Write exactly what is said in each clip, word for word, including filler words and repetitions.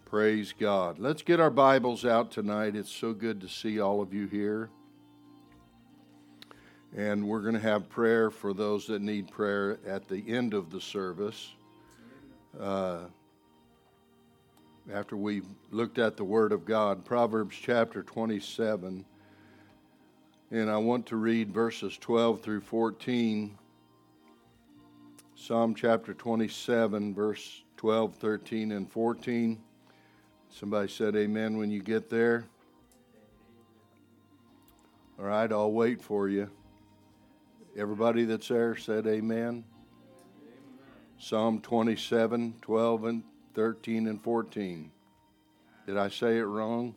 Praise God. Let's get our Bibles out tonight. It's so good to see all of you here. And we're going to have prayer for those that need prayer at the end of the service. Uh, after we've looked at the Word of God, Proverbs chapter twenty-seven. And I want to read verses twelve through fourteen. Psalm chapter twenty-seven, verse twelve, thirteen, and fourteen. Somebody said amen when you get there. All right, I'll wait for you. Everybody that's there said amen. Amen. Psalm twenty-seven, twelve, and thirteen, and fourteen. Did I say it wrong?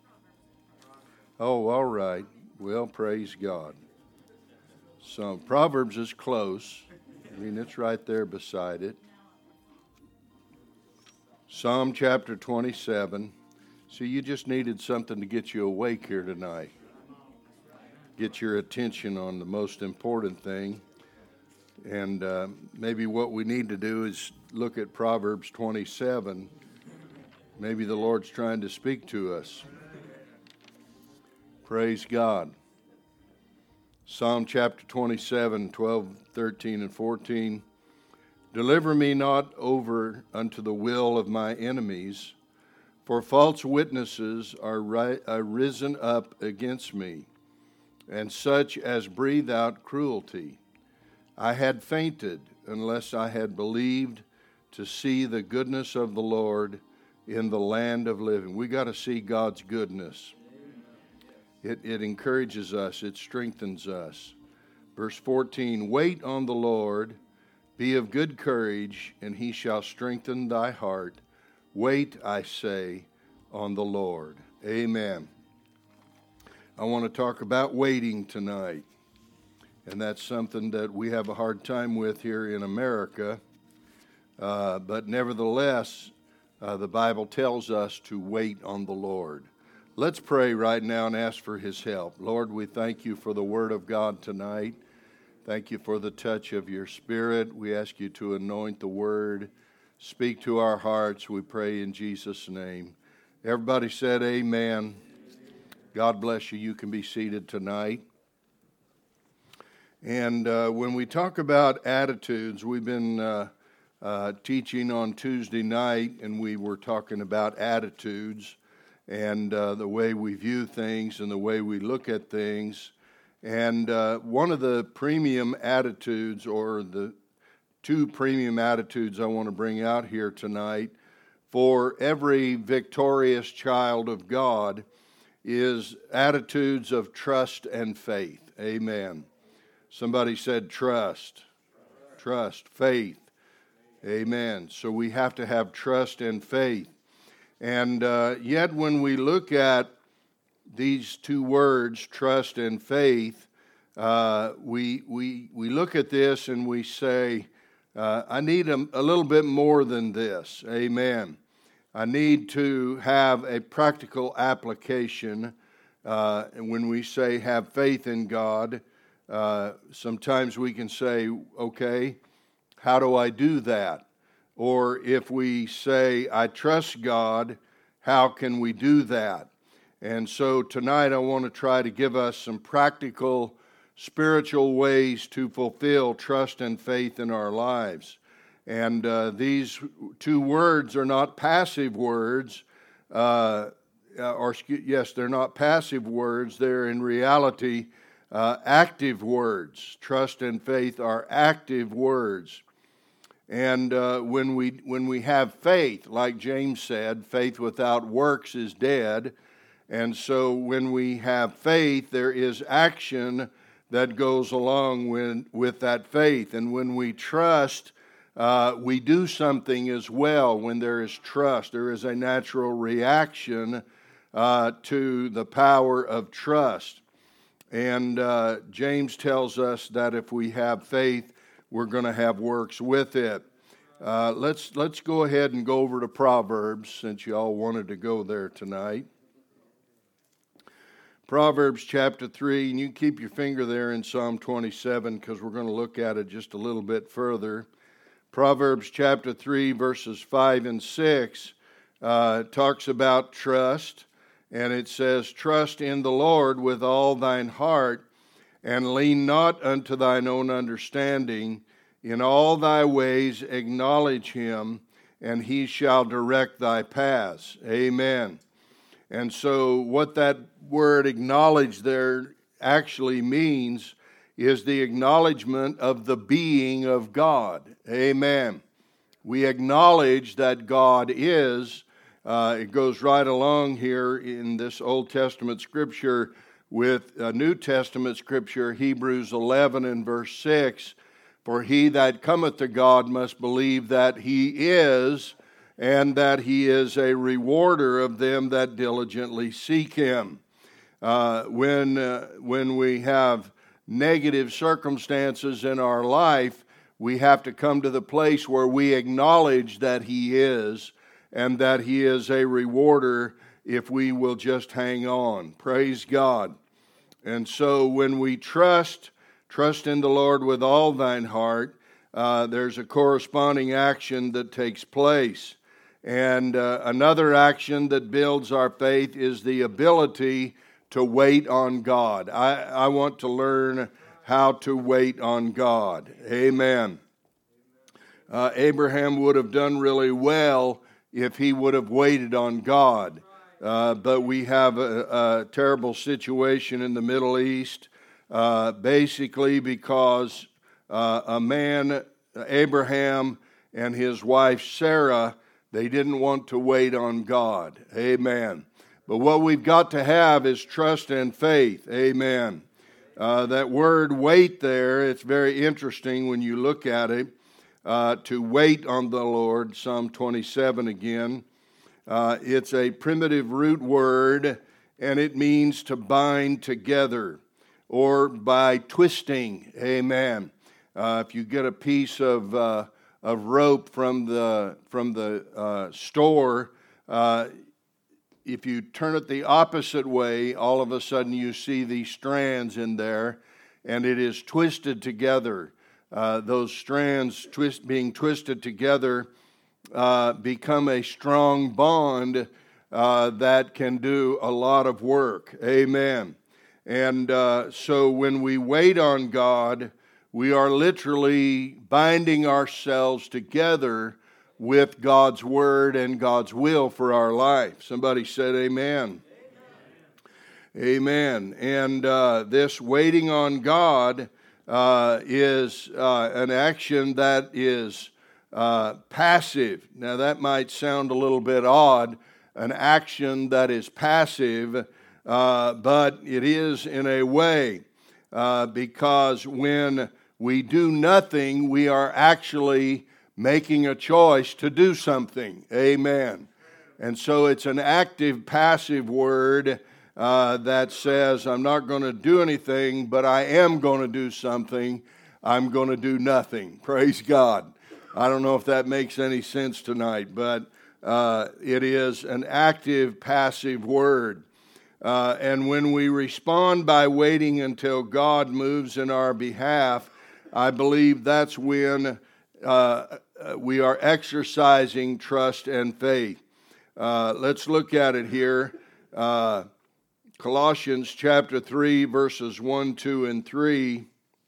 Oh, all right. Well, praise God. So Proverbs is close. I mean, it's right there beside it. Psalm chapter twenty-seven. See, you just needed something to get you awake here tonight. Get your attention on the most important thing. And uh, maybe what we need to do is look at Proverbs twenty-seven. Maybe the Lord's trying to speak to us. Praise God. Psalm chapter twenty-seven, twelve, thirteen, and fourteen. Deliver me not over unto the will of my enemies, for false witnesses are, ri- are risen up against me, and such as breathe out cruelty. I had fainted unless I had believed to see the goodness of the Lord in the land of living. We got to see God's goodness. It, it encourages us. It strengthens us. Verse fourteen, wait on the Lord, be of good courage, and he shall strengthen thy heart. Wait, I say, on the Lord. Amen. I want to talk about waiting tonight. And that's something that we have a hard time with here in America. Uh, but nevertheless, uh, the Bible tells us to wait on the Lord. Let's pray right now and ask for his help. Lord, we thank you for the word of God tonight. Thank you for the touch of your Spirit. We ask you to anoint the word. Speak to our hearts, we pray in Jesus' name. Everybody said amen. God bless you. You can be seated tonight. And uh, when we talk about attitudes, we've been uh, uh, teaching on Tuesday night, and we were talking about attitudes and uh, the way we view things and the way we look at things. And uh, one of the premium attitudes, or the two premium attitudes I want to bring out here tonight for every victorious child of God, is attitudes of trust and faith. Amen. Somebody said trust, trust, faith. Amen. So we have to have trust and faith. And uh, yet when we look at these two words, trust and faith, uh, we we we look at this and we say, uh, I need a, a little bit more than this. Amen. I need to have a practical application. Uh, and when we say have faith in God, uh, sometimes we can say, okay, how do I do that? Or if we say, I trust God, how can we do that? And so tonight I want to try to give us some practical spiritual ways to fulfill trust and faith in our lives. And uh, these two words are not passive words, uh, or yes, they're not passive words. They're in reality uh, active words. Trust and faith are active words. And uh, when we when we have faith, like James said, faith without works is dead. And so when we have faith, there is action that goes along with, with that faith. And when we trust, uh, we do something as well. When there is trust, there is a natural reaction uh, to the power of trust. And uh, James tells us that if we have faith, we're going to have works with it. Uh, let's let's go ahead and go over to Proverbs, since you all wanted to go there tonight. Proverbs chapter three, and you can keep your finger there in Psalm twenty-seven because we're going to look at it just a little bit further. Proverbs chapter three, verses five and six uh, talks about trust, and it says, "Trust in the Lord with all thine heart, and lean not unto thine own understanding. In all thy ways acknowledge him, and he shall direct thy paths." Amen. And so what that word acknowledge there actually means is the acknowledgement of the being of God. Amen. We acknowledge that God is. Uh, it goes right along here in this Old Testament scripture with a New Testament scripture, Hebrews eleven and verse six. "For he that cometh to God must believe that he is, and that he is a rewarder of them that diligently seek him." Uh, when, uh, when we have negative circumstances in our life, we have to come to the place where we acknowledge that he is, and that he is a rewarder if we will just hang on. Praise God. And so when we trust, trust in the Lord with all thine heart, uh, there's a corresponding action that takes place. And uh, another action that builds our faith is the ability to wait on God. I, I want to learn how to wait on God. Amen. Uh, Abraham would have done really well if he would have waited on God. Uh, but we have a, a terrible situation in the Middle East, uh, basically because uh, a man, Abraham, and his wife Sarah, they didn't want to wait on God. Amen. But what we've got to have is trust and faith. Amen. Uh, that word wait there, it's very interesting when you look at it. Uh, to wait on the Lord, Psalm twenty-seven again. Uh, it's a primitive root word, and it means to bind together or by twisting. Amen. Uh, if you get a piece of uh, of rope from the from the uh, store, uh, if you turn it the opposite way, all of a sudden you see these strands in there, and it is twisted together. Uh, those strands twist, being twisted together uh, become a strong bond uh, that can do a lot of work. Amen. And uh, so when we wait on God, we are literally binding ourselves together with God's word and God's will for our life. Somebody said amen. Amen. Amen. And uh, this waiting on God Uh, is uh, an action that is uh, passive. Now that might sound a little bit odd, an action that is passive, uh, but it is in a way, uh, because when we do nothing, we are actually making a choice to do something. Amen. And so it's an active, passive word Uh, that says, I'm not going to do anything, but I am going to do something. I'm going to do nothing. Praise God. I don't know if that makes any sense tonight, but uh, it is an active, passive word. Uh, and when we respond by waiting until God moves in our behalf, I believe that's when uh, we are exercising trust and faith. Uh, let's look at it here. Uh, Colossians chapter three, verses one, two, and three.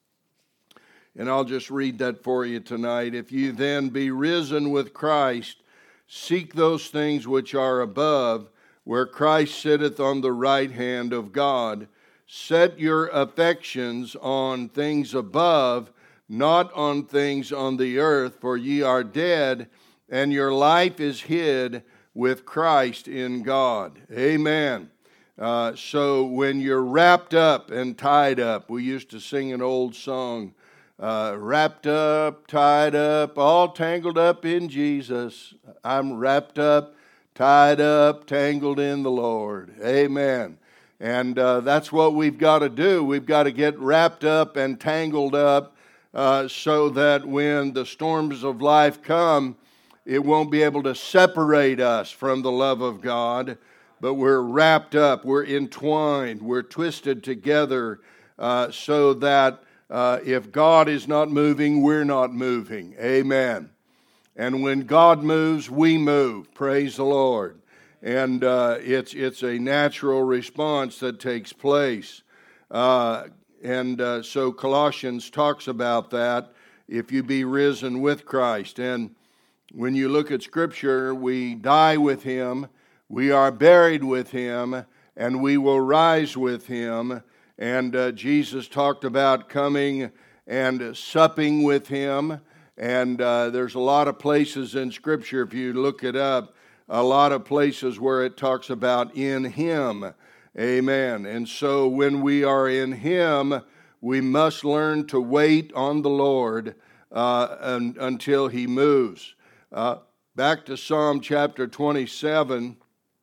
And I'll just read that for you tonight. "If you then be risen with Christ, seek those things which are above, where Christ sitteth on the right hand of God. Set your affections on things above, not on things on the earth, for ye are dead, and your life is hid with Christ in God." Amen. Uh, so when you're wrapped up and tied up, we used to sing an old song, uh, wrapped up, tied up, all tangled up in Jesus. I'm wrapped up, tied up, tangled in the Lord. Amen. And uh, that's what we've got to do. We've got to get wrapped up and tangled up uh, so that when the storms of life come, it won't be able to separate us from the love of God. But we're wrapped up, we're entwined, we're twisted together uh, so that uh, if God is not moving, we're not moving. Amen. And when God moves, we move. Praise the Lord. And uh, it's it's a natural response that takes place. Uh, and uh, so Colossians talks about that, if you be risen with Christ. And when you look at Scripture, we die with Him, we are buried with Him, and we will rise with Him. And uh, Jesus talked about coming and supping with Him. And uh, there's a lot of places in Scripture, if you look it up, a lot of places where it talks about in Him. Amen. And so when we are in Him, we must learn to wait on the Lord uh, un- until He moves. Uh, back to Psalm chapter twenty-seven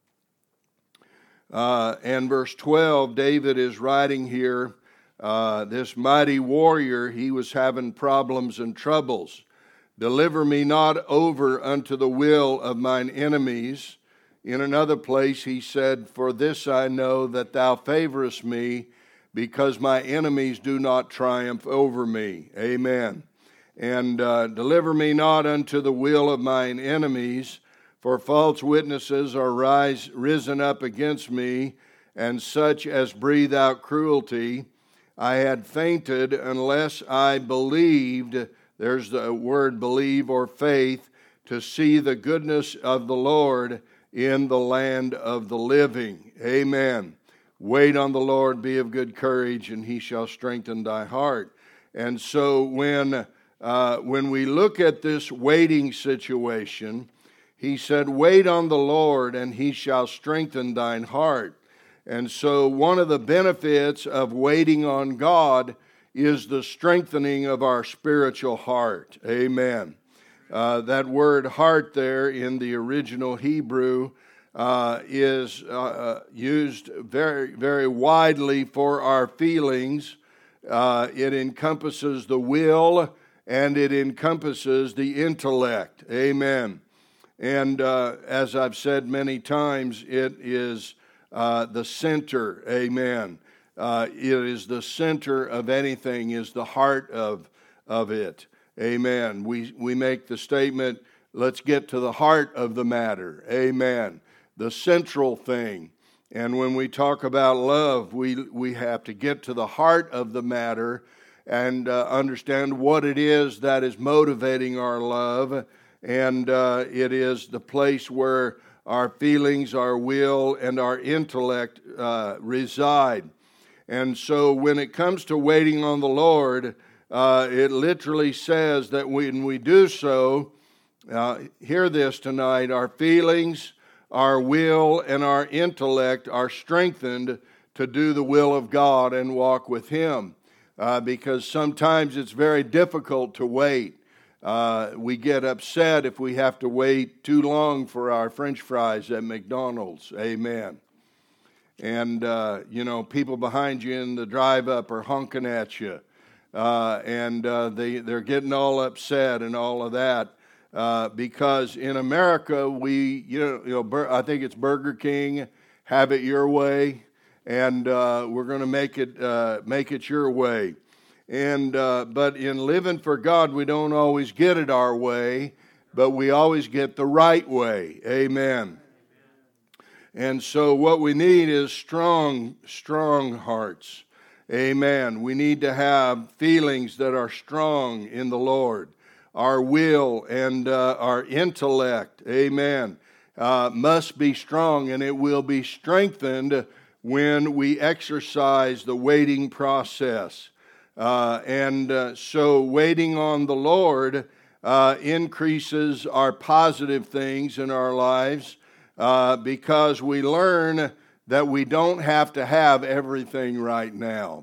uh, and verse twelve, David is writing here, uh, this mighty warrior, he was having problems and troubles. Deliver me not over unto the will of mine enemies. In another place he said, for this I know that thou favorest me, because my enemies do not triumph over me. Amen. And uh, deliver me not unto the will of mine enemies, for false witnesses are rise, risen up against me, and such as breathe out cruelty. I had fainted unless I believed, there's the word believe or faith, to see the goodness of the Lord in the land of the living. Amen. Wait on the Lord, be of good courage, and He shall strengthen thy heart. And so when Uh, when we look at this waiting situation, he said, wait on the Lord, and He shall strengthen thine heart. And so one of the benefits of waiting on God is the strengthening of our spiritual heart. Amen. Uh, that word heart there in the original Hebrew uh, is uh, used very, very widely for our feelings. Uh, it encompasses the will, and it encompasses the intellect. Amen. And uh, as I've said many times, it is uh, the center. Amen. Uh, it is the center of anything, is the heart of, of it. Amen. We, we make the statement, let's get to the heart of the matter. Amen. The central thing. And when we talk about love, we, we have to get to the heart of the matter and uh, understand what it is that is motivating our love. And uh, it is the place where our feelings, our will, and our intellect uh, reside. And so when it comes to waiting on the Lord, uh, it literally says that when we do so, uh, hear this tonight, our feelings, our will, and our intellect are strengthened to do the will of God and walk with Him. Uh, because sometimes it's very difficult to wait. Uh, we get upset if we have to wait too long for our French fries at McDonald's. Amen. And, uh, you know, people behind you in the drive-up are honking at you. Uh, and uh, they, they're getting all upset and all of that. Uh, because in America, we, you know, you know, I think it's Burger King, have it your way. And uh, we're going to make it uh, make it your way. And uh, but in living for God, we don't always get it our way, but we always get the right way. Amen. And so what we need is strong, strong hearts. Amen. We need to have feelings that are strong in the Lord. Our will and uh, our intellect, amen, uh, must be strong, and it will be strengthened when we exercise the waiting process. Uh, and uh, so waiting on the Lord uh, increases our positive things in our lives uh, because we learn that we don't have to have everything right now.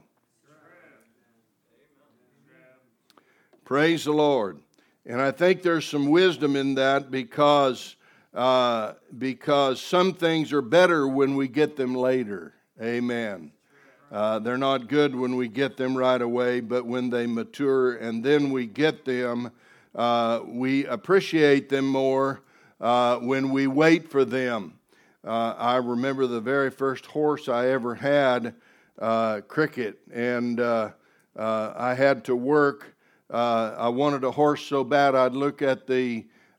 Praise the Lord. And I think there's some wisdom in that because Uh, because some things are better when we get them later. Amen. Uh, they're not good when we get them right away, but when they mature and then we get them, uh, we appreciate them more uh, when we wait for them. Uh, I remember the very first horse I ever had, uh, Cricket, and uh, uh, I had to work. Uh, I wanted a horse so bad I'd look at the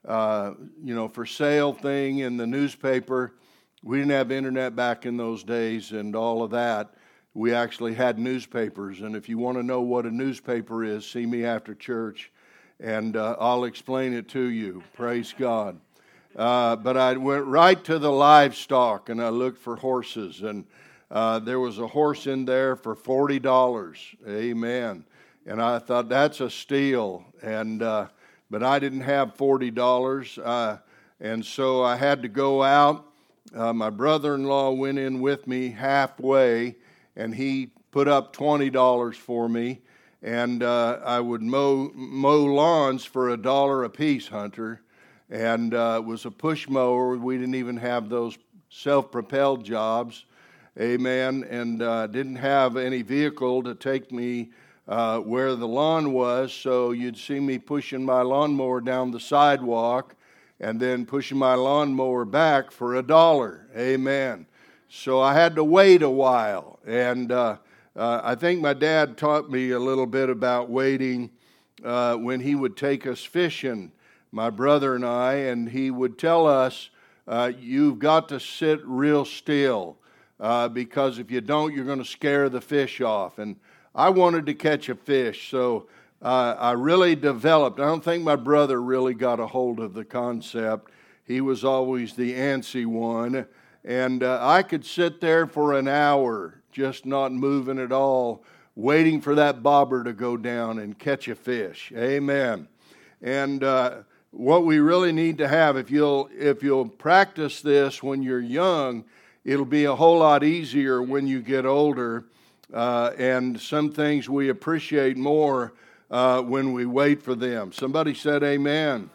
uh, you know, for sale thing in the newspaper. We didn't have internet back in those days and all of that. We actually had newspapers, and if you want to know what a newspaper is, see me after church, and uh, I'll explain it to you. Praise God. Uh, but I went right to the livestock, and I looked for horses, and uh, there was a horse in there for forty dollars. Amen. And I thought, that's a steal, and uh, but I didn't have forty dollars, uh, and so I had to go out. Uh, my brother-in-law went in with me halfway, and he put up twenty dollars for me, and uh, I would mow mow lawns for a dollar a piece, Hunter, and uh, it was a push mower. We didn't even have those self-propelled jobs, amen, and uh, didn't have any vehicle to take me uh, where the lawn was, so you'd see me pushing my lawnmower down the sidewalk, and then pushing my lawnmower back for a dollar. Amen. So I had to wait a while. And uh, uh, I think my dad taught me a little bit about waiting uh, when he would take us fishing, my brother and I, and he would tell us, uh, you've got to sit real still, uh, because if you don't, you're going to scare the fish off. And I wanted to catch a fish, so Uh, I really developed. I don't think my brother really got a hold of the concept. He was always the antsy one. And uh, I could sit there for an hour, just not moving at all, waiting for that bobber to go down and catch a fish. Amen. And uh, what we really need to have, if you'll, if you'll practice this when you're young, it'll be a whole lot easier when you get older. Uh, and some things we appreciate more Uh, when we wait for them. Somebody said amen. Amen.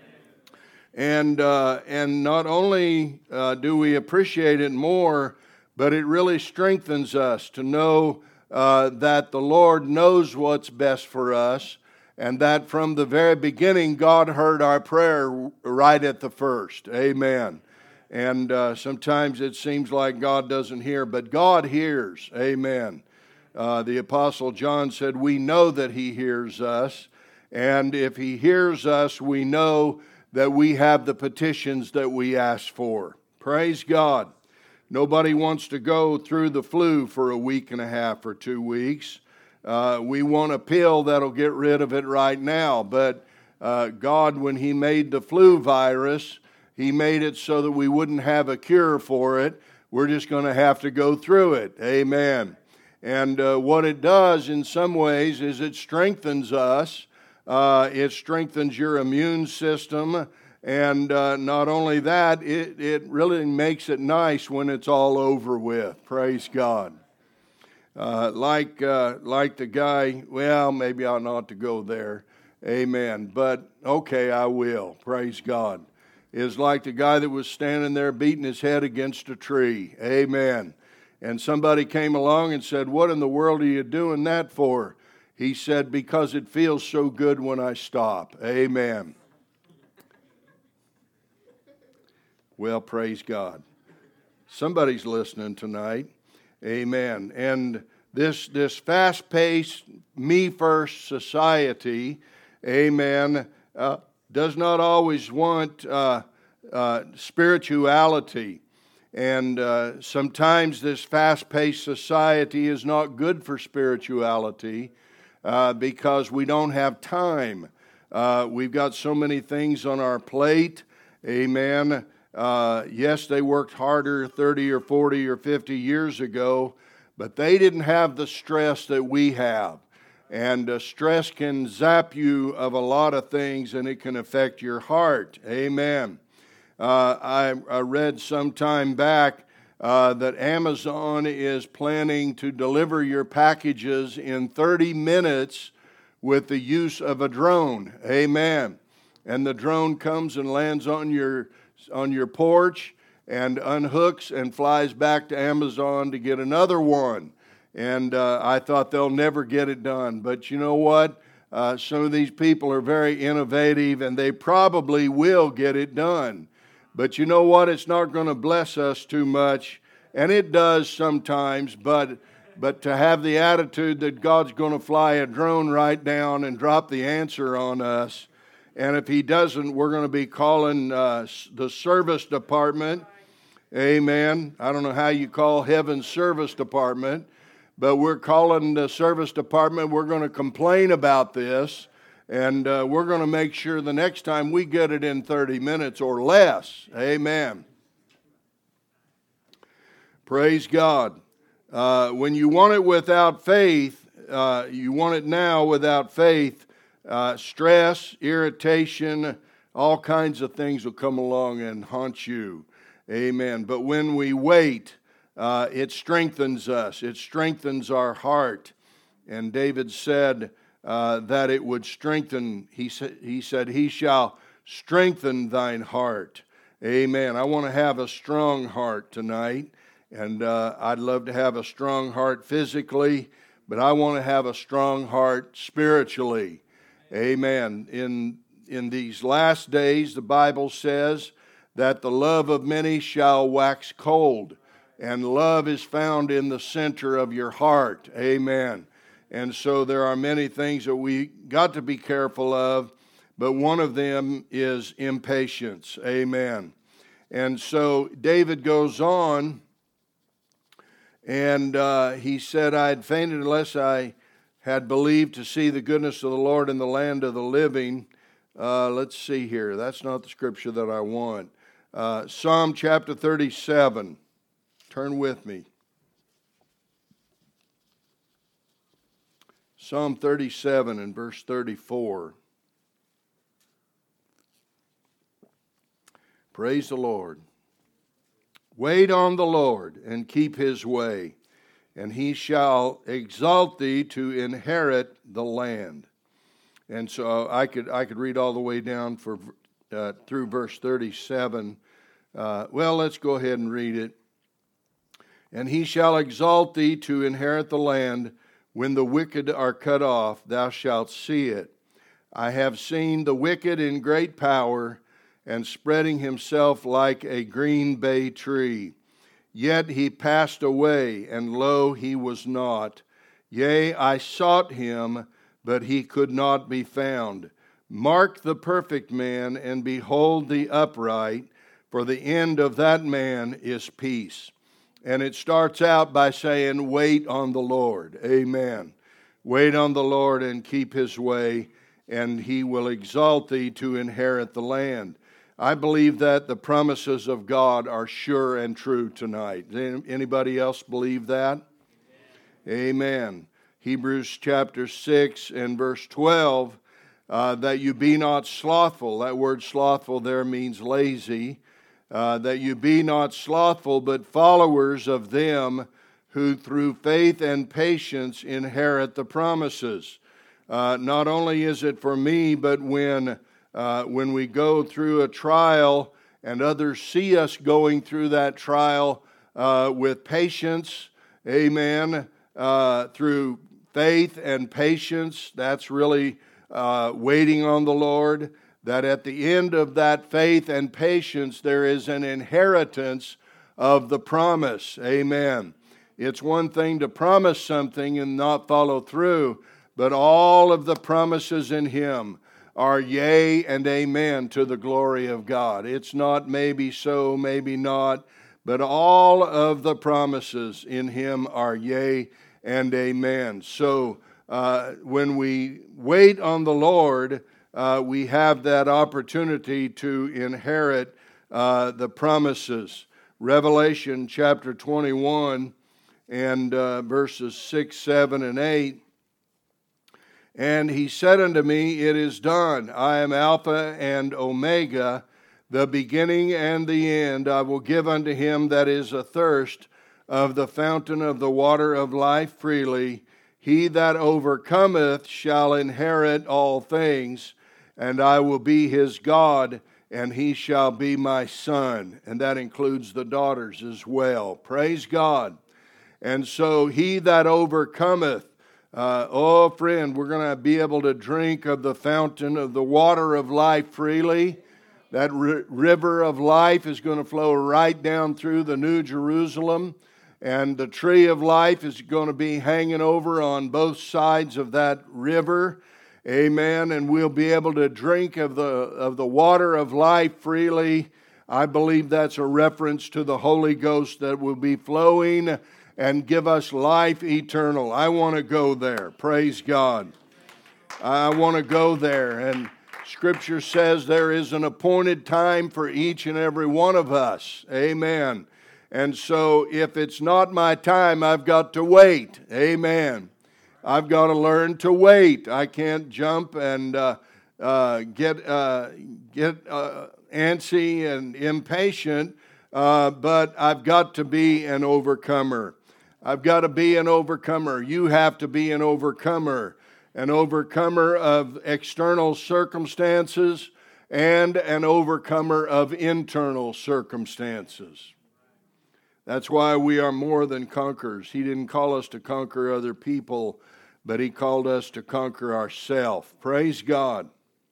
And uh, and not only uh, do we appreciate it more, but it really strengthens us to know uh, that the Lord knows what's best for us, and that from the very beginning God heard our prayer right at the first. Amen. And uh, sometimes it seems like God doesn't hear, but God hears. Amen. Uh, the Apostle John said, we know that He hears us, and if He hears us, we know that we have the petitions that we ask for. Praise God. Nobody wants to go through the flu for a week and a half or two weeks. Uh, we want a pill that'll get rid of it right now, but uh, God, when He made the flu virus, He made it so that we wouldn't have a cure for it. We're just going to have to go through it. Amen. And uh, what it does in some ways is it strengthens us. Uh, it strengthens your immune system. And uh, not only that, it, it really makes it nice when it's all over with. Praise God. Uh, like, uh, like the guy, well, maybe I ought not to go there. Amen. But okay, I will. Praise God. Is like the guy that was standing there beating his head against a tree. Amen. And somebody came along and said, what in the world are you doing that for? He said, because it feels so good when I stop. Amen. Well, praise God. Somebody's listening tonight. Amen. And this, this fast-paced, me-first society, amen, uh, does not always want uh, uh, spirituality. And uh, sometimes this fast-paced society is not good for spirituality uh, because we don't have time. Uh, we've got so many things on our plate. Amen. Uh, yes, they worked harder thirty or forty or fifty years ago, but they didn't have the stress that we have. And uh, stress can zap you of a lot of things, and it can affect your heart. Amen. Uh, I, I read some time back uh, that Amazon is planning to deliver your packages in thirty minutes with the use of a drone. Amen. And the drone comes and lands on your on your porch and unhooks and flies back to Amazon to get another one. And uh, I thought they'll never get it done. But you know what? Uh, some of these people are very innovative, and they probably will get it done. But you know what? It's not going to bless us too much, and it does sometimes, but but to have the attitude that God's going to fly a drone right down and drop the answer on us, And if he doesn't, we're going to be calling uh, the service department. Amen. I don't know how you call heaven's service department, but we're calling the service department. We're going to complain about this, and uh, we're going to make sure the next time we get it in thirty minutes or less. Amen. Praise God. Uh, when you want it without faith, uh, you want it now without faith, uh, stress, irritation, all kinds of things will come along and haunt you. Amen. But when we wait, uh, it strengthens us. It strengthens our heart. And David said uh, that it would strengthen. He, sa- he said, he shall strengthen thine heart. Amen. I want to have a strong heart tonight. And uh, I'd love to have a strong heart physically, but I want to have a strong heart spiritually. Amen. In, in these last days, the Bible says that the love of many shall wax cold, and love is found in the center of your heart. Amen. And so there are many things that we got to be careful of, but one of them is impatience. Amen. And so David goes on, and uh, he said, I had fainted unless I had believed to see the goodness of the Lord in the land of the living. Uh, let's see here. That's not the scripture that I want. Uh, Psalm chapter thirty-seven. Turn with me. Psalm thirty-seven and verse thirty-four. Praise the Lord. Wait on the Lord and keep his way, and he shall exalt thee to inherit the land. And so I could I could read all the way down for uh, through verse thirty-seven. Uh, well, let's go ahead and read it. And he shall exalt thee to inherit the land. When the wicked are cut off, thou shalt see it. I have seen the wicked in great power, and spreading himself like a green bay tree. Yet he passed away, and lo, he was not. Yea, I sought him, but he could not be found. Mark the perfect man, and behold the upright, for the end of that man is peace. And it starts out by saying, wait on the Lord. Amen. Wait on the Lord and keep his way, and he will exalt thee to inherit the land. I believe that the promises of God are sure and true tonight. Does anybody else believe that? Amen. Amen. Hebrews chapter six and verse twelve, uh, that you be not slothful. That word slothful there means lazy. Uh, that you be not slothful, but followers of them who through faith and patience inherit the promises. Uh, not only is it for me, but when uh, when we go through a trial and others see us going through that trial uh, with patience, amen, uh, through faith and patience, that's really uh, waiting on the Lord. That at the end of that faith and patience, there is an inheritance of the promise. Amen. It's one thing to promise something and not follow through, but all of the promises in him are yea and amen to the glory of God. It's not maybe so, maybe not, but all of the promises in him are yea and amen. So uh, when we wait on the Lord, Uh, we have that opportunity to inherit uh, the promises. Revelation chapter twenty-one and uh, verses six, seven, and eight. And he said unto me, it is done. I am Alpha and Omega, the beginning and the end. I will give unto him that is athirst of the fountain of the water of life freely. He that overcometh shall inherit all things, and I will be his God, and he shall be my son. And that includes the daughters as well. Praise God. And so he that overcometh, uh, oh friend, we're going to be able to drink of the fountain of the water of life freely. That r- river of life is going to flow right down through the New Jerusalem. And the tree of life is going to be hanging over on both sides of that river. Amen. And we'll be able to drink of the, of the water of life freely. I believe that's a reference to the Holy Ghost that will be flowing and give us life eternal. I want to go there. Praise God. I want to go there. And Scripture says there is an appointed time for each and every one of us. Amen. And so if it's not my time, I've got to wait. Amen. I've got to learn to wait. I can't jump and uh, uh, get uh, get uh, antsy and impatient, uh, but I've got to be an overcomer. I've got to be an overcomer. You have to be an overcomer. An overcomer of external circumstances and an overcomer of internal circumstances. That's why we are more than conquerors. He didn't call us to conquer other people, but He called us to conquer ourselves. Praise God.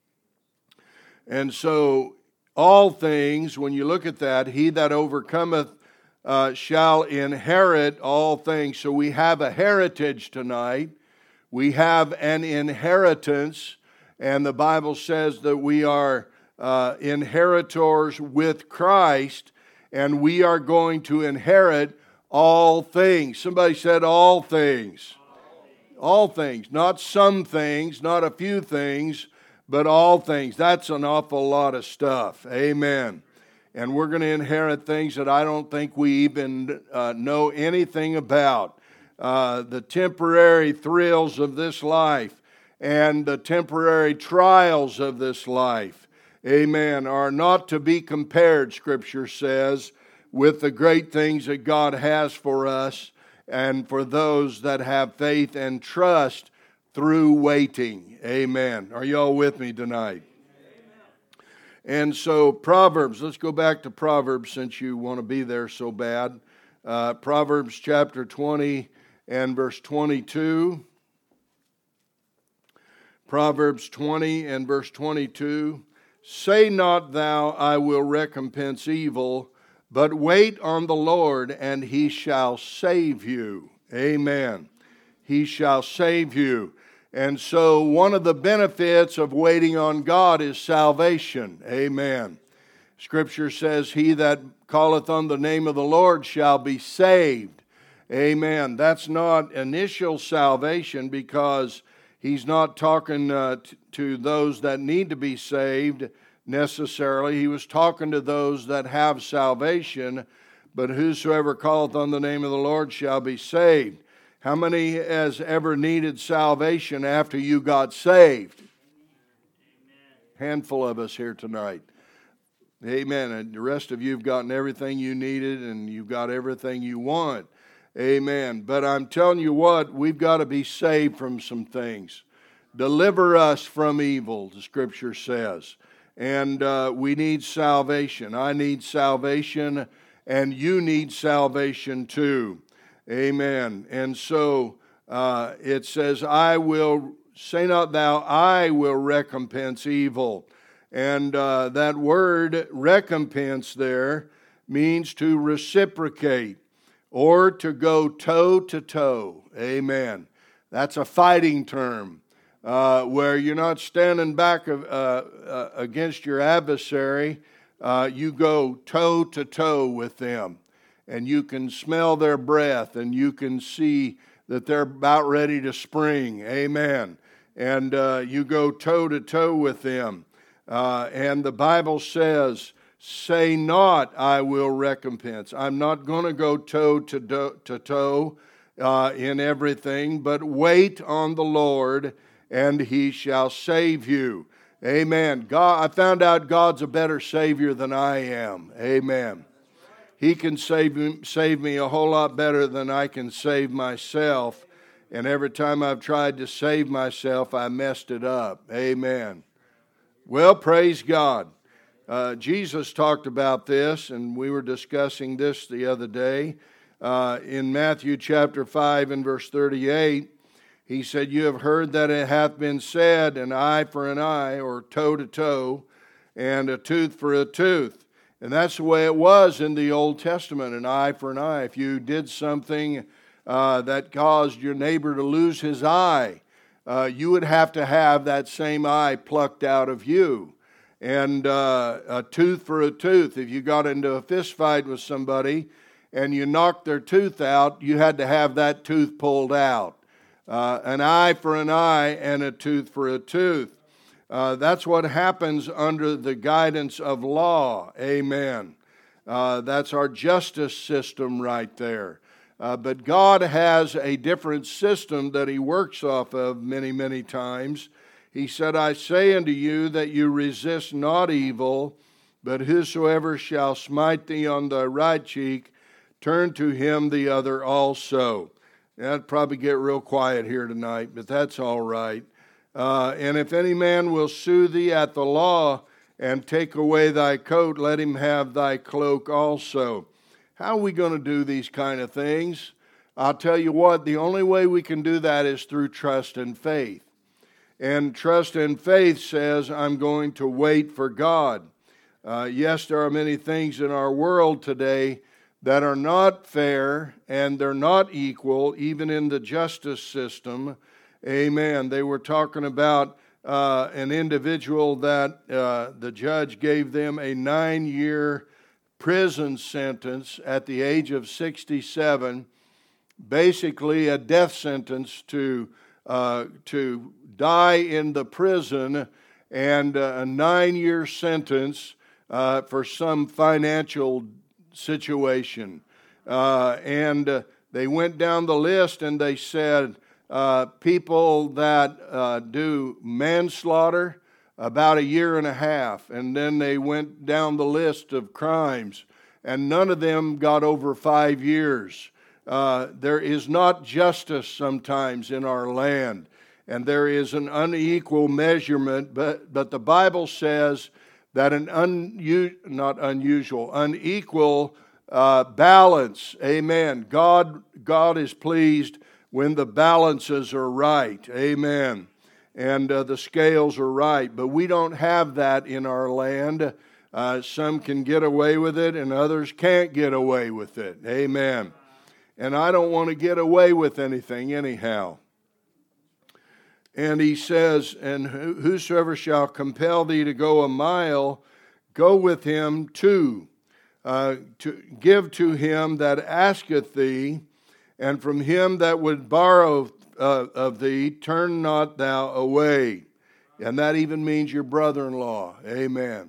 And so all things, when you look at that, he that overcometh uh, shall inherit all things. So we have a heritage tonight. We have an inheritance, and the Bible says that we are uh, inheritors with Christ, and we are going to inherit all things. Somebody said all things. All things. Not some things, not a few things, but all things. That's an awful lot of stuff. Amen. And we're going to inherit things that I don't think we even uh, know anything about. Uh, the temporary thrills of this life and the temporary trials of this life, amen, are not to be compared, Scripture says, with the great things that God has for us and for those that have faith and trust through waiting. Amen. Are you all with me tonight? And so Proverbs, let's go back to Proverbs since you want to be there so bad. Uh, Proverbs chapter twenty and verse twenty-two. Proverbs twenty and verse twenty-two. Say not thou, I will recompense evil, but wait on the Lord, and He shall save you. Amen. He shall save you. And so one of the benefits of waiting on God is salvation. Amen. Scripture says, he that calleth on the name of the Lord shall be saved. Amen. That's not initial salvation because He's not talking uh, t- to those that need to be saved necessarily. He was talking to those that have salvation, but whosoever calleth on the name of the Lord shall be saved. How many has ever needed salvation after you got saved? Amen. Handful of us here tonight. Amen. And the rest of you have gotten everything you needed and you've got everything you want. Amen. But I'm telling you what, we've got to be saved from some things. Deliver us from evil, the Scripture says. And uh, we need salvation. I need salvation, and you need salvation too. Amen. And so uh, it says, I will, say not thou, I will recompense evil. And uh, that word recompense there means to reciprocate or to go toe to toe. Amen. That's a fighting term uh, where you're not standing back of, uh, uh, against your adversary. Uh, you go toe to toe with them. And you can smell their breath, and you can see that they're about ready to spring. Amen. And uh, you go toe to toe with them. Uh, and the Bible says, say not, I will recompense. I'm not going to go toe to, do, to toe uh, in everything, but wait on the Lord, and He shall save you. Amen. God, I found out God's a better Savior than I am. Amen. He can save me, save me a whole lot better than I can save myself. And every time I've tried to save myself, I messed it up. Amen. Well, praise God. Uh, Jesus talked about this, and we were discussing this the other day. Uh, in Matthew chapter five and verse thirty-eight, He said, you have heard that it hath been said, an eye for an eye, or toe to toe, and a tooth for a tooth. And that's the way it was in the Old Testament, an eye for an eye. If you did something uh, that caused your neighbor to lose his eye, uh, you would have to have that same eye plucked out of you. And uh, a tooth for a tooth. If you got into a fist fight with somebody and you knocked their tooth out, you had to have that tooth pulled out. Uh, an eye for an eye and a tooth for a tooth. Uh, that's what happens under the guidance of law. Amen. Uh, that's our justice system right there. Uh, but God has a different system that He works off of many, many times. He said, I say unto you that you resist not evil, but whosoever shall smite thee on thy right cheek, turn to him the other also. That'd probably get real quiet here tonight, but that's all right. Uh, and if any man will sue thee at the law and take away thy coat, let him have thy cloak also. How are we going to do these kind of things? I'll tell you what, the only way we can do that is through trust and faith. And trust and faith says, I'm going to wait for God. Uh, yes, there are many things in our world today that are not fair and they're not equal, even in the justice system. Amen. They were talking about uh, an individual that uh, the judge gave them a nine-year prison sentence at the age of sixty-seven, basically a death sentence to uh, to die in the prison, and uh, a nine-year sentence uh, for some financial situation. Uh, and uh, they went down the list and they said uh, people that uh, do manslaughter, about a year and a half. And then they went down the list of crimes, and none of them got over five years. Uh, there is not justice sometimes in our land, and there is an unequal measurement, but, but the Bible says that an un, not unusual, unequal uh, balance, amen. God, God is pleased when the balances are right, amen. And uh, the scales are right, but we don't have that in our land. Uh, some can get away with it, and others can't get away with it. Amen. And I don't want to get away with anything anyhow. And he says, and whosoever shall compel thee to go a mile, go with him two. Uh, to give to him that asketh thee, and from him that would borrow Uh, of thee, turn not thou away. And that even means your brother-in-law. Amen.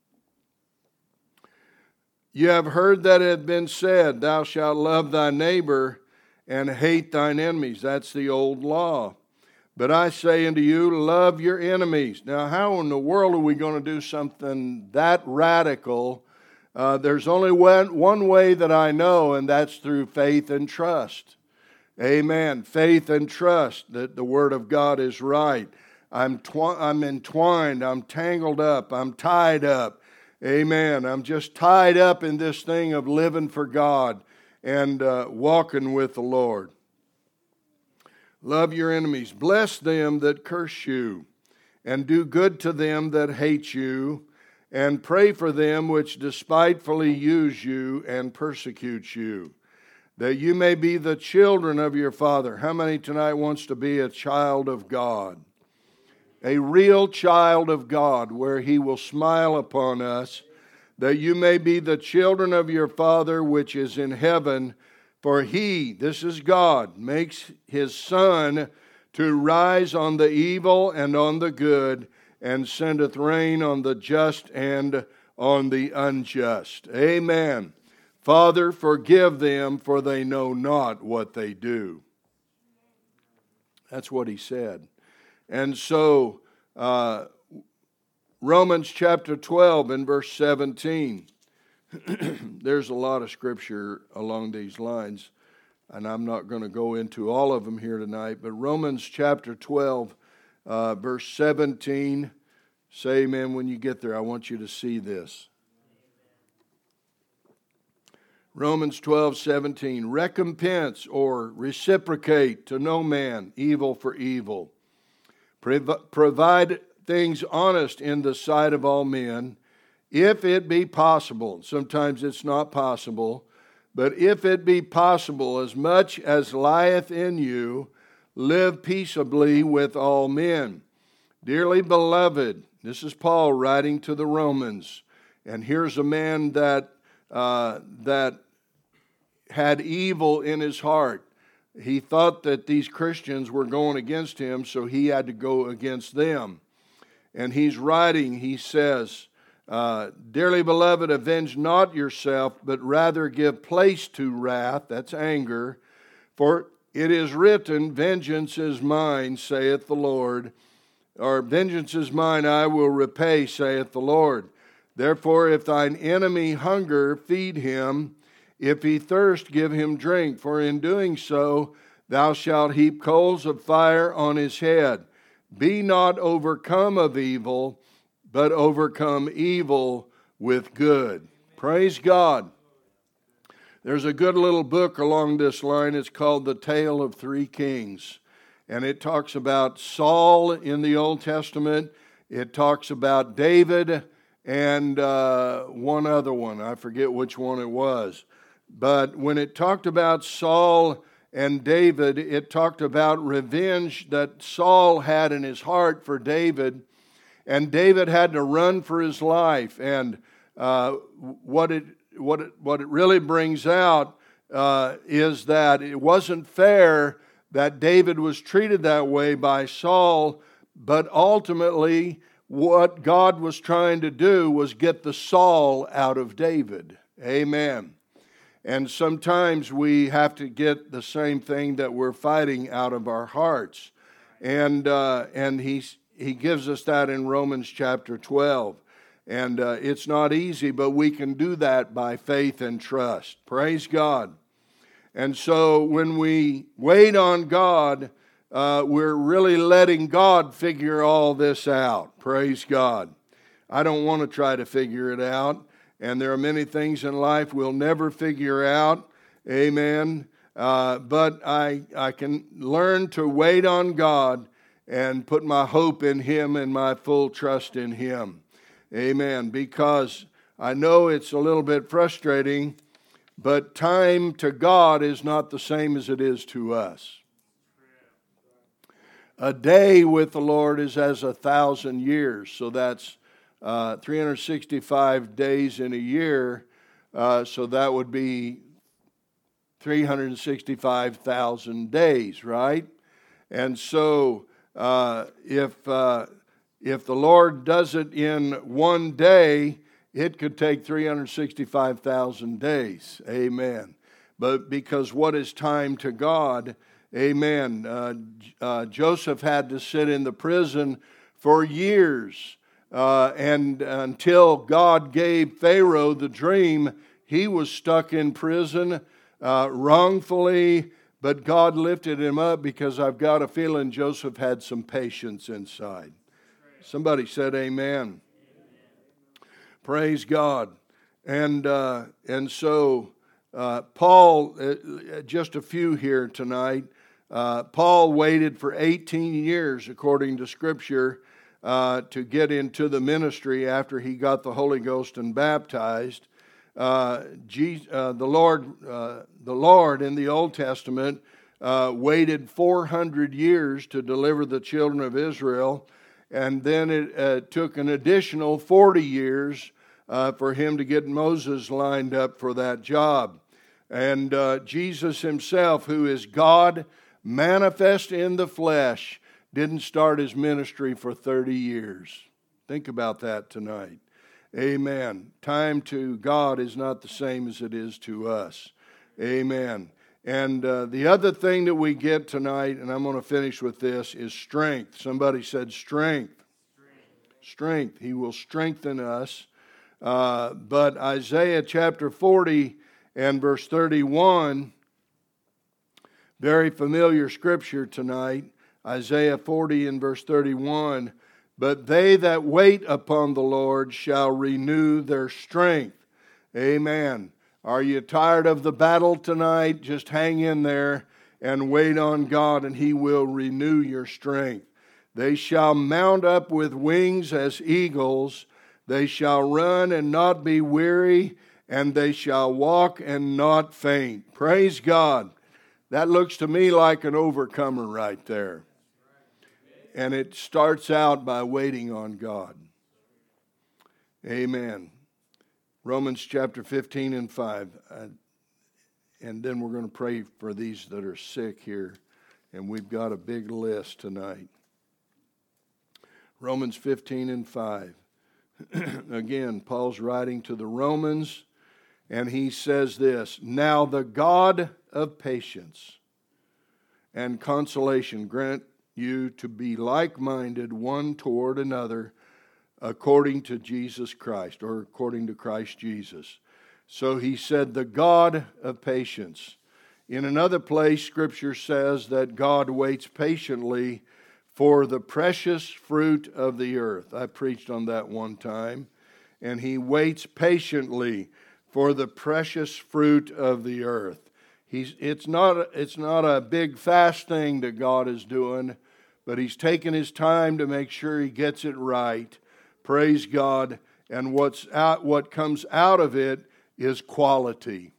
You have heard that it had been said, thou shalt love thy neighbor and hate thine enemies. That's the old law. But I say unto you, love your enemies. Now, how in the world are we going to do something that radical? Uh, there's only one, one way that I know, and that's through faith and trust. Amen. Faith and trust that the Word of God is right. I'm twi- I'm entwined. I'm tangled up. I'm tied up. Amen. I'm just tied up in this thing of living for God and uh, walking with the Lord. Love your enemies. Bless them that curse you, and do good to them that hate you, and pray for them which despitefully use you and persecute you, that you may be the children of your Father. How many tonight wants to be a child of God? A real child of God, where He will smile upon us, that you may be the children of your Father which is in heaven. For He, this is God, makes His sun to rise on the evil and on the good, and sendeth rain on the just and on the unjust. Amen. Father, forgive them, for they know not what they do. That's what he said. And so, uh, Romans chapter twelve and verse seventeen. There's a lot of scripture along these lines, and I'm not going to go into all of them here tonight, but Romans chapter twelve, uh, verse seventeen. Say amen when you get there. I want you to see this. Romans twelve, seventeen, recompense or reciprocate to no man evil for evil. Prov- provide things honest in the sight of all men, if it be possible. Sometimes it's not possible, but if it be possible, as much as lieth in you, live peaceably with all men. Dearly beloved, this is Paul writing to the Romans, and here's a man that uh, that had evil in his heart. He thought that these Christians were going against him, so he had to go against them. And he's writing, he says, uh, Dearly beloved, avenge not yourself, but rather give place to wrath, that's anger, for it is written, vengeance is mine, saith the Lord, or vengeance is mine, I will repay, saith the Lord. Therefore, if thine enemy hunger, feed him. If he thirst, give him drink. For in doing so, thou shalt heap coals of fire on his head. Be not overcome of evil, but overcome evil with good. Praise God. There's a good little book along this line. It's called The Tale of Three Kings. And it talks about Saul in the Old Testament. It talks about David and uh, one other one. I forget which one it was. But when it talked about Saul and David, it talked about revenge that Saul had in his heart for David. And David had to run for his life. And uh, what it what it what it really brings out uh, is that it wasn't fair that David was treated that way by Saul, but ultimately what God was trying to do was get the Saul out of David. Amen. And sometimes we have to get the same thing that we're fighting out of our hearts. And uh, and he's, he gives us that in Romans chapter twelve. And uh, it's not easy, but we can do that by faith and trust. Praise God. And so when we wait on God, uh, we're really letting God figure all this out. Praise God. I don't want to try to figure it out. And there are many things in life we'll never figure out. Amen. Uh, but I, I can learn to wait on God and put my hope in Him and my full trust in Him. Amen. Because I know it's a little bit frustrating, but time to God is not the same as it is to us. A day with the Lord is as a thousand years. So that's uh, three hundred sixty-five days in a year. Uh, so that would be three hundred sixty-five thousand days, right? And so uh, if uh, if the Lord does it in one day, it could take three hundred sixty-five thousand days. Amen. But because what is time to God? Amen. Uh, uh, Joseph had to sit in the prison for years. Uh, and until God gave Pharaoh the dream, he was stuck in prison uh, wrongfully. But God lifted him up because I've got a feeling Joseph had some patience inside. Somebody said amen. Amen. Praise God. And uh, and so uh, Paul, uh, just a few here tonight. Uh, Paul waited for eighteen years, according to Scripture, uh, to get into the ministry after he got the Holy Ghost and baptized. Uh, Jesus, uh, the Lord, uh, the Lord in the Old Testament uh, waited four hundred years to deliver the children of Israel. And then it uh, took an additional forty years uh, for him to get Moses lined up for that job. And uh, Jesus himself, who is God manifest in the flesh, didn't start his ministry for thirty years. Think about that tonight. Amen. Time to God is not the same as it is to us. Amen. And uh, the other thing that we get tonight, and I'm going to finish with this, is strength. Somebody said strength. Strength. Strength. He will strengthen us. Uh, but Isaiah chapter forty and verse thirty-one, very familiar scripture tonight. Isaiah forty and verse thirty-one, but they that wait upon the Lord shall renew their strength. Amen. Are you tired of the battle tonight? Just hang in there and wait on God, and He will renew your strength. They shall mount up with wings as eagles. They shall run and not be weary, and they shall walk and not faint. Praise God. That looks to me like an overcomer right there. And it starts out by waiting on God. Amen. Romans chapter fifteen and five. Uh, and then we're going to pray for these that are sick here. And we've got a big list tonight. Romans fifteen and five. Again, Paul's writing to the Romans, and he says this, "Now the God of patience and consolation grant you to be like-minded one toward another according to Jesus Christ," or according to Christ Jesus. So he said, the God of patience. In another place, Scripture says that God waits patiently for the precious fruit of the earth. I preached on that one time. And he waits patiently for the precious fruit of the earth. He's, it's not, it's not a big fast thing that God is doing, but he's taking his time to make sure he gets it right. Praise God. And what's out, what comes out of it is quality.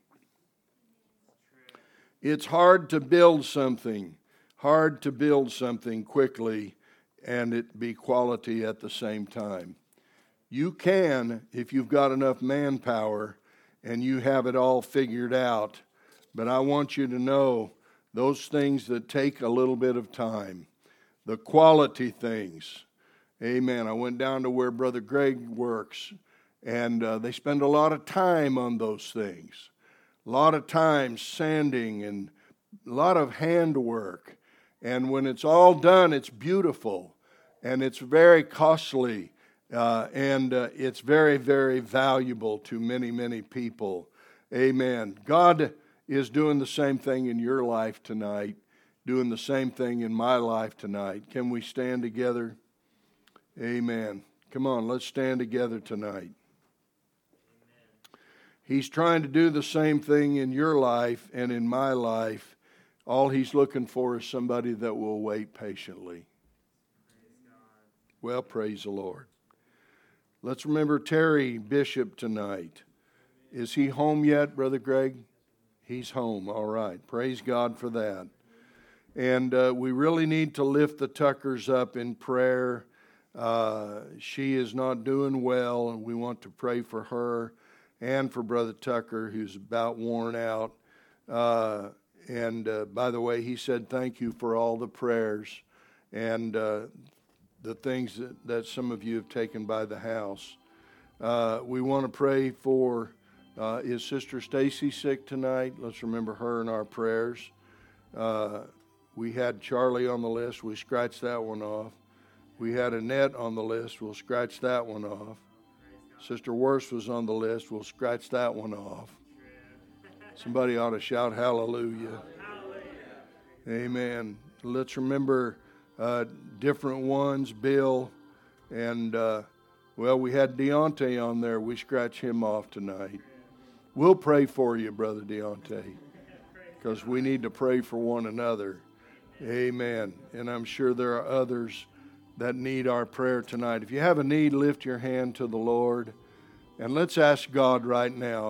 It's hard to build something, hard to build something quickly and it be quality at the same time. You can if you've got enough manpower and you have it all figured out. But I want you to know those things that take a little bit of time, the quality things. Amen. I went down to where Brother Greg works, and uh, they spend a lot of time on those things. A lot of time sanding and a lot of handwork. And when it's all done, it's beautiful. And it's very costly. Uh, and uh, it's very, very valuable to many, many people. Amen. God is doing the same thing in your life tonight. Doing the same thing in my life tonight. Can we stand together? Amen. Come on, let's stand together tonight. He's trying to do the same thing in your life and in my life. All he's looking for is somebody that will wait patiently. Well, praise the Lord. Let's remember Terry Bishop tonight. Is he home yet, Brother Greg? He's home. All right. Praise God for that. And uh, we really need to lift the Tuckers up in prayer. Uh, she is not doing well, and we want to pray for her and for Brother Tucker, who's about worn out. Uh, and uh, by the way, he said thank you for all the prayers and uh, the things that, that some of you have taken by the house. Uh, we want to pray for, uh, is Sister Stacy sick tonight? Let's remember her in our prayers. Uh, we had Charlie on the list. We scratched that one off. We had Annette on the list. We'll scratch that one off. Sister Worst was on the list. We'll scratch that one off. Somebody ought to shout hallelujah. Hallelujah. Amen. Let's remember uh, different ones. Bill and, uh, well, we had Deontay on there. We scratch him off tonight. We'll pray for you, Brother Deontay, because we need to pray for one another. Amen. And I'm sure there are others that need our prayer tonight. If you have a need, lift your hand to the Lord. And let's ask God right now